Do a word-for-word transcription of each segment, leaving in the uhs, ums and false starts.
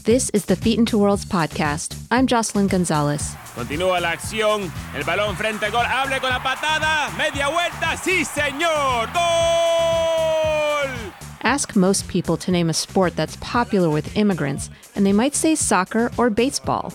This is the Feet into Worlds podcast. I'm Jocelyn Gonzalez. Continúa la acción. El balón frente al gol. Hable con la patada. Media vuelta. Sí, señor. Gol! Ask most people to name a sport that's popular with immigrants, and they might say soccer or baseball.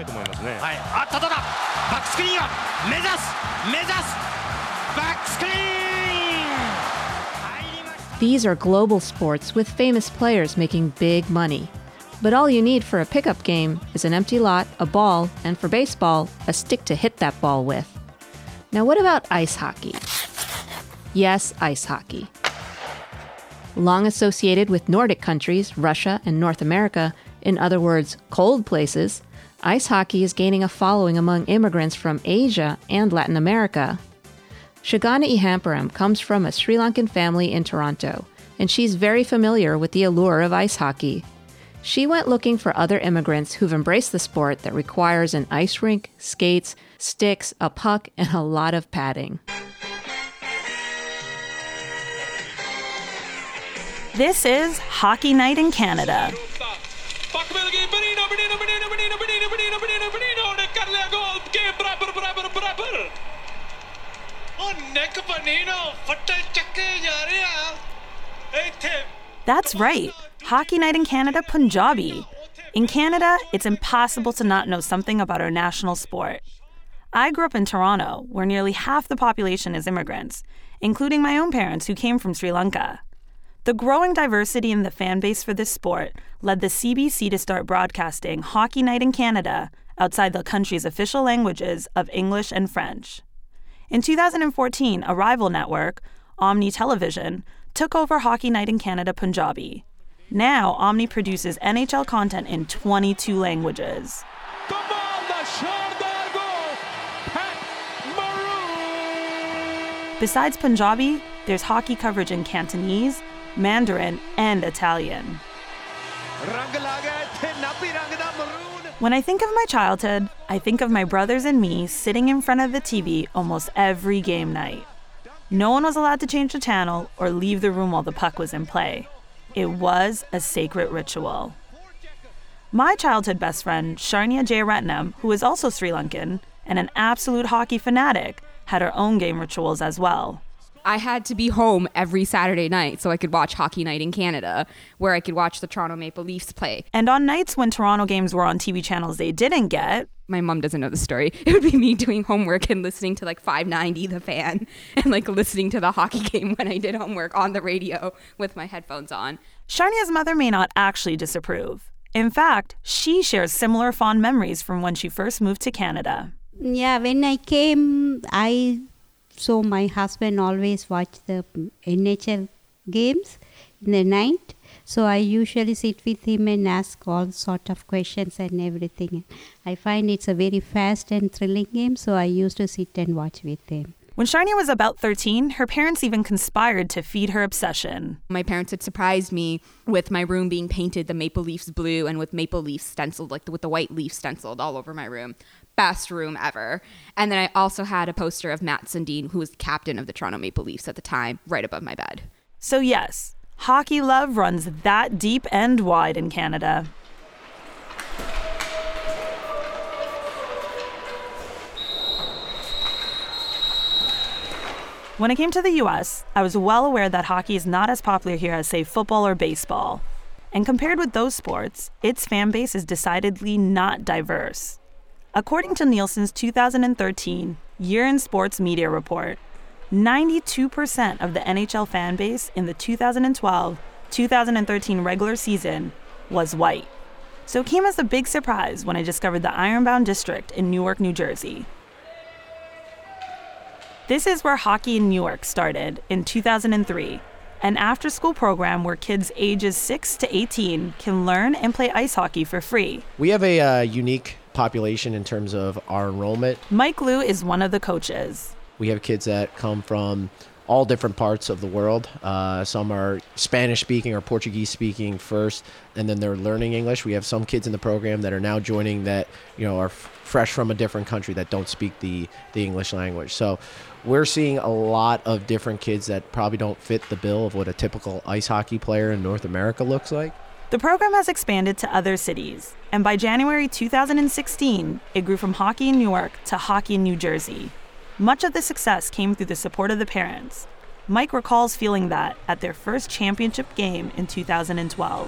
These are global sports with famous players making big money. But all you need for a pickup game is an empty lot, a ball, and for baseball, a stick to hit that ball with. Now what about ice hockey? Yes, ice hockey. Long associated with Nordic countries, Russia, and North America, in other words, cold places, ice hockey is gaining a following among immigrants from Asia and Latin America. Shagana Ihamparam comes from a Sri Lankan family in Toronto, and she's very familiar with the allure of ice hockey. She went looking for other immigrants who've embraced the sport that requires an ice rink, skates, sticks, a puck, and a lot of padding. This is Hockey Night in Canada. That's right. Hockey Night in Canada Punjabi. In Canada, it's impossible to not know something about our national sport. I grew up in Toronto, where nearly half the population is immigrants, including my own parents who came from Sri Lanka. The growing diversity in the fan base for this sport led the C B C to start broadcasting Hockey Night in Canada outside the country's official languages of English and French. In two thousand fourteen, a rival network, Omni Television, took over Hockey Night in Canada Punjabi. Now, Omni produces N H L content in twenty-two languages. Besides Punjabi, there's hockey coverage in Cantonese, Mandarin, and Italian. When I think of my childhood, I think of my brothers and me sitting in front of the T V almost every game night. No one was allowed to change the channel or leave the room while the puck was in play. It was a sacred ritual. My childhood best friend, Sharnya Jayaratnam, who is also Sri Lankan and an absolute hockey fanatic, had her own game rituals as well. I had to be home every Saturday night so I could watch Hockey Night in Canada, where I could watch the Toronto Maple Leafs play. And on nights when Toronto games were on T V channels they didn't get, my mom doesn't know the story, it would be me doing homework and listening to like five ninety The Fan and like listening to the hockey game when I did homework on the radio with my headphones on. Sharnya's mother may not actually disapprove. In fact, she shares similar fond memories from when she first moved to Canada. Yeah, when I came, I saw my husband always watch the N H L games in the night. So I usually sit with him and ask all sort of questions and everything. I find it's a very fast and thrilling game, so I used to sit and watch with him. When Sharnya was about thirteen, her parents even conspired to feed her obsession. My parents had surprised me with my room being painted the Maple Leafs blue and with Maple Leafs stenciled, like with the white leaf stenciled all over my room. Best room ever. And then I also had a poster of Matt Sundin, who was the captain of the Toronto Maple Leafs at the time, right above my bed. So yes, hockey love runs that deep and wide in Canada. When it came to the U S, I was well aware that hockey is not as popular here as, say, football or baseball. And compared with those sports, its fan base is decidedly not diverse. According to Nielsen's two thousand thirteen Year in Sports Media Report, ninety-two percent of the N H L fan base in the two thousand twelve two thousand thirteen regular season was white. So it came as a big surprise when I discovered the Ironbound District in Newark, New Jersey. This is where Hockey in Newark started in two thousand three, an after-school program where kids ages six to eighteen can learn and play ice hockey for free. We have a uh, unique population in terms of our enrollment. Mike Liu is one of the coaches. We have kids that come from all different parts of the world. Uh, some are Spanish-speaking or Portuguese-speaking first, and then they're learning English. We have some kids in the program that are now joining that, you know, are f- fresh from a different country that don't speak the, the English language. So we're seeing a lot of different kids that probably don't fit the bill of what a typical ice hockey player in North America looks like. The program has expanded to other cities, and by January two thousand sixteen, it grew from hockey in Newark to hockey in New Jersey. Much of the success came through the support of the parents. Mike recalls feeling that at their first championship game in two thousand twelve.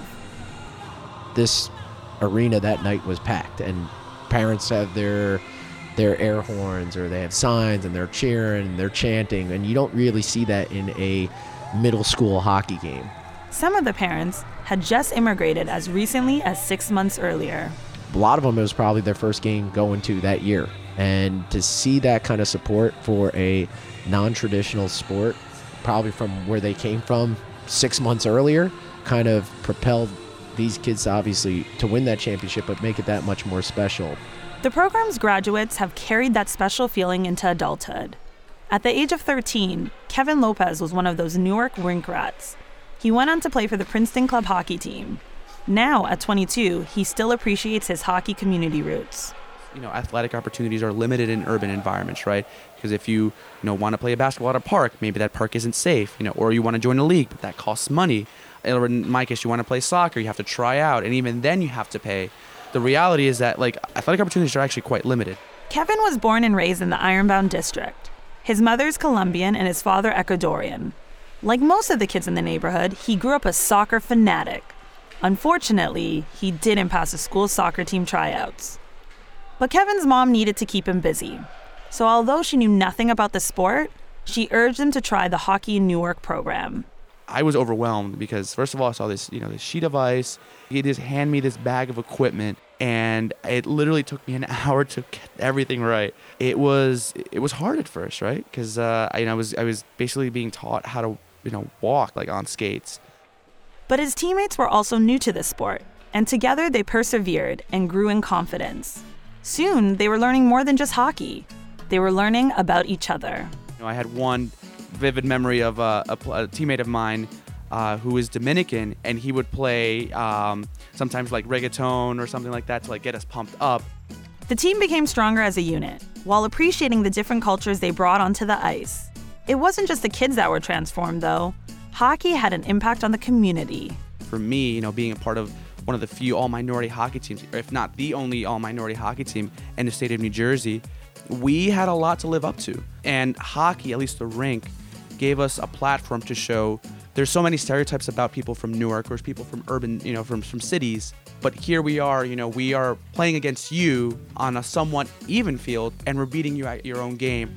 This arena that night was packed, and parents have their their air horns, or they have signs, and they're cheering, and they're chanting, and you don't really see that in a middle school hockey game. Some of the parents had just immigrated as recently as six months earlier. A lot of them, it was probably their first game going to that year. And to see that kind of support for a non-traditional sport, probably from where they came from six months earlier, kind of propelled these kids, obviously, to win that championship, but make it that much more special. The program's graduates have carried that special feeling into adulthood. At the age of thirteen, Kevin Lopez was one of those Newark rink rats. He went on to play for the Princeton Club hockey team. Now, at twenty-two, he still appreciates his hockey community roots. You know, athletic opportunities are limited in urban environments, right? Because if you, you know, want to play a basketball at a park, maybe that park isn't safe, you know, or you want to join a league, but that costs money. Or in my case, you want to play soccer, you have to try out, and even then you have to pay. The reality is that, like, athletic opportunities are actually quite limited. Kevin was born and raised in the Ironbound district. His mother's Colombian and his father Ecuadorian. Like most of the kids in the neighborhood, he grew up a soccer fanatic. Unfortunately, he didn't pass the school soccer team tryouts. But Kevin's mom needed to keep him busy. So although she knew nothing about the sport, she urged him to try the Hockey in Newark program. I was overwhelmed because, first of all, I saw this, you know, this sheet of ice. He just handed me this bag of equipment, and it literally took me an hour to get everything right. It was it was hard at first, right? Because uh, I, you know, I was I was basically being taught how to, you know, walk like on skates. But his teammates were also new to the sport, and together they persevered and grew in confidence. Soon, they were learning more than just hockey. They were learning about each other. You know, I had one vivid memory of uh, a, a teammate of mine uh, who is Dominican, and he would play um, sometimes like reggaeton or something like that to like get us pumped up. The team became stronger as a unit, while appreciating the different cultures they brought onto the ice. It wasn't just the kids that were transformed, though. Hockey had an impact on the community. For me, you know, being a part of one of the few all-minority hockey teams, or if not the only all-minority hockey team in the state of New Jersey, we had a lot to live up to. And hockey, at least the rink, gave us a platform to show there's so many stereotypes about people from Newark or people from urban, you know, from, from cities. But here we are, you know, we are playing against you on a somewhat even field, and we're beating you at your own game.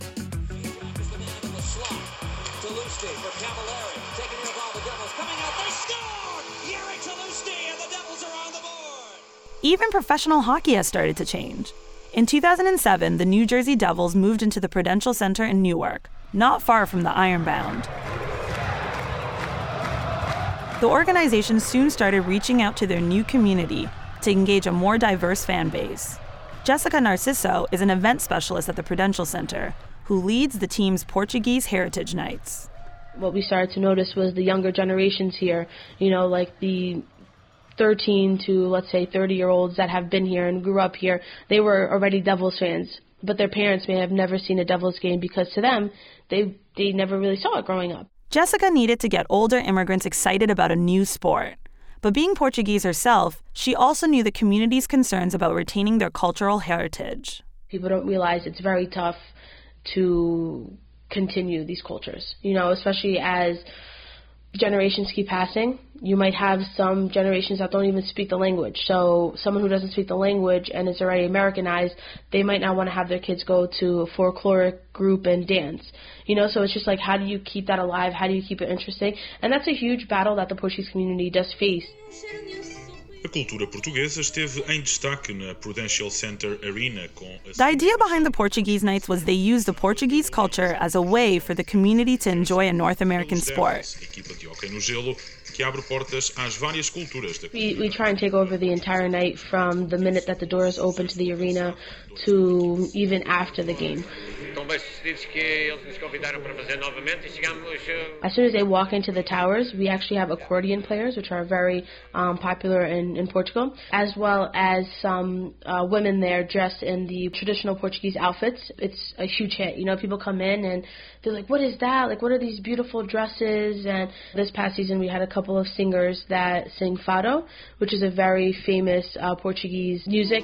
Even professional hockey has started to change. In two thousand seven, the New Jersey Devils moved into the Prudential Center in Newark, not far from the Ironbound. The organization soon started reaching out to their new community to engage a more diverse fan base. Jessica Narciso is an event specialist at the Prudential Center, who leads the team's Portuguese Heritage Nights. What we started to notice was the younger generations here, you know, like the thirteen to, let's say, thirty-year-olds that have been here and grew up here. They were already Devils fans, but their parents may have never seen a Devils game because to them, they they never really saw it growing up. Jessica needed to get older immigrants excited about a new sport. But being Portuguese herself, she also knew the community's concerns about retaining their cultural heritage. People don't realize it's very tough to continue these cultures, you know, especially as generations keep passing. You might have some generations that don't even speak the language. So someone who doesn't speak the language and is already Americanized, they might not want to have their kids go to a folkloric group and dance. You know, so it's just like, how do you keep that alive? How do you keep it interesting? And that's a huge battle that the Portuguese community does face. A cultura portuguesa esteve em destaque na Prudential Center Arena com The idea behind the Portuguese Nights was they used the Portuguese culture as a way for the community to enjoy a North American sport. We, we try and take over the entire night from the minute that the doors open to the arena to even after the game. Então vai As soon as they walk into the towers, we actually have accordion players, which are very um, popular in, in Portugal, as well as some uh, women there dressed in the traditional Portuguese outfits. It's a huge hit. You know, people come in and they're like, what is that? Like, what are these beautiful dresses? And this past season, we had a couple of singers that sing fado, which is a very famous uh, Portuguese music.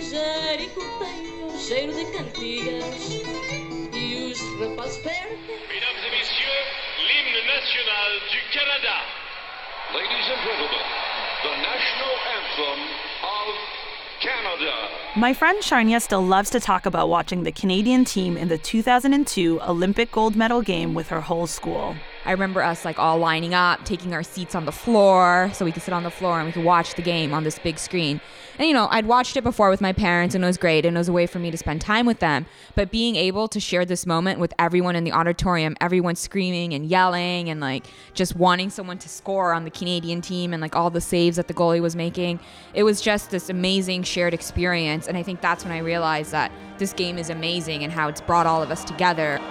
Ladies and gentlemen, the national anthem of Canada. My friend Sharnya still loves to talk about watching the Canadian team in the two thousand two Olympic gold medal game with her whole school. I remember us like all lining up, taking our seats on the floor so we could sit on the floor and we could watch the game on this big screen. And, you know, I'd watched it before with my parents and it was great and it was a way for me to spend time with them. But being able to share this moment with everyone in the auditorium, everyone screaming and yelling and like just wanting someone to score on the Canadian team and like all the saves that the goalie was making, it was just this amazing shared experience. And I think that's when I realized that this game is amazing and how it's brought all of us together.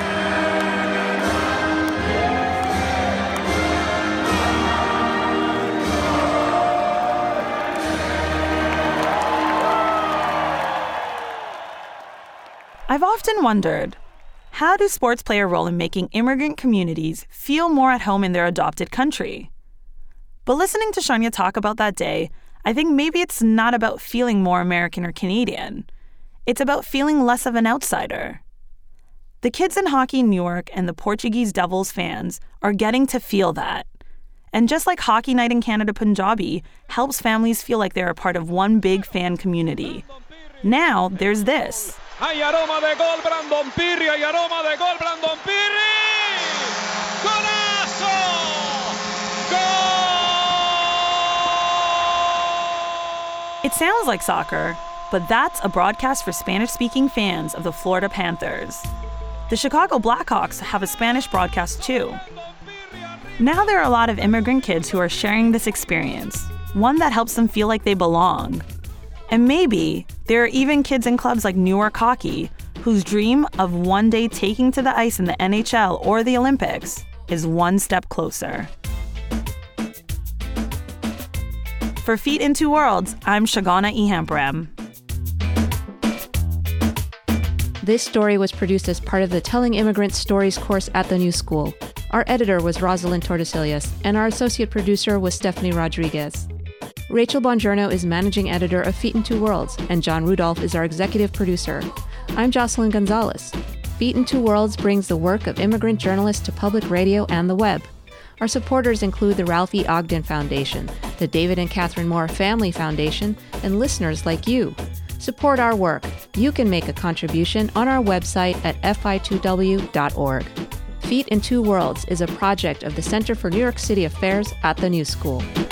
I've often wondered, how do sports play a role in making immigrant communities feel more at home in their adopted country? But listening to Sharnya talk about that day, I think maybe it's not about feeling more American or Canadian. It's about feeling less of an outsider. The kids in Hockey Newark and the Portuguese Devils fans are getting to feel that. And just like Hockey Night in Canada Punjabi helps families feel like they're a part of one big fan community. Now there's this. Hay aroma de gol, Brandon Pirri. Hay aroma de gol, Brandon Pirri. Golazo! Goal! It sounds like soccer, but that's a broadcast for Spanish-speaking fans of the Florida Panthers. The Chicago Blackhawks have a Spanish broadcast too. Now there are a lot of immigrant kids who are sharing this experience, one that helps them feel like they belong. And maybe there are even kids in clubs like Newark Hockey whose dream of one day taking to the ice in the N H L or the Olympics is one step closer. For Feet in Two Worlds, I'm Shagana Ehamprem. This story was produced as part of the Telling Immigrant Stories course at the New School. Our editor was Rosalind Tordesillas, and our associate producer was Stephanie Rodriguez. Rachel Bongiorno is managing editor of Feet in Two Worlds, and John Rudolph is our executive producer. I'm Jocelyn Gonzalez. Feet in Two Worlds brings the work of immigrant journalists to public radio and the web. Our supporters include the Ralph E. Ogden Foundation, the David and Catherine Moore Family Foundation, and listeners like you. Support our work. You can make a contribution on our website at f i two w dot org. Feet in Two Worlds is a project of the Center for New York City Affairs at the New School.